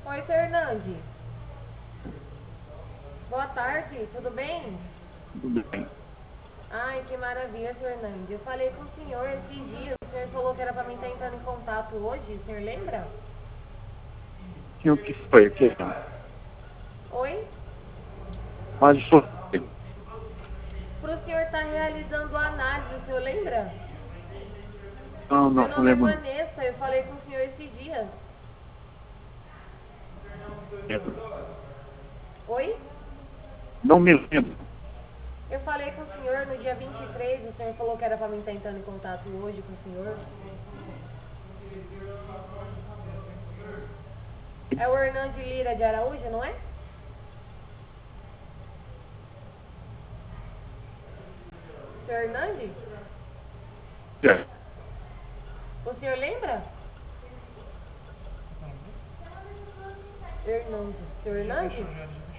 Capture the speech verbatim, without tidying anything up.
Oi, seu Hernandes. Boa tarde, tudo bem? Tudo bem. Ai, que maravilha, seu Hernandes. Eu falei com o senhor esses dias, o senhor falou que era pra mim estar entrando em contato hoje, o senhor lembra? E o que foi? O que é? Oi? Mas foi. Pro senhor estar realizando a análise, o senhor lembra? Não, Meu não, não nome é lembro. Não. Vanessa, eu falei com o senhor esses dias. Lembro. Oi? Não me lembro. Eu falei com o senhor no dia vinte e três, o senhor falou que era pra mim estar entrando em contato hoje com o senhor. É o Hernandes Lira de Araújo, não é? Seu Hernandes? É. O senhor lembra? Hernandes. Seu Hernandes?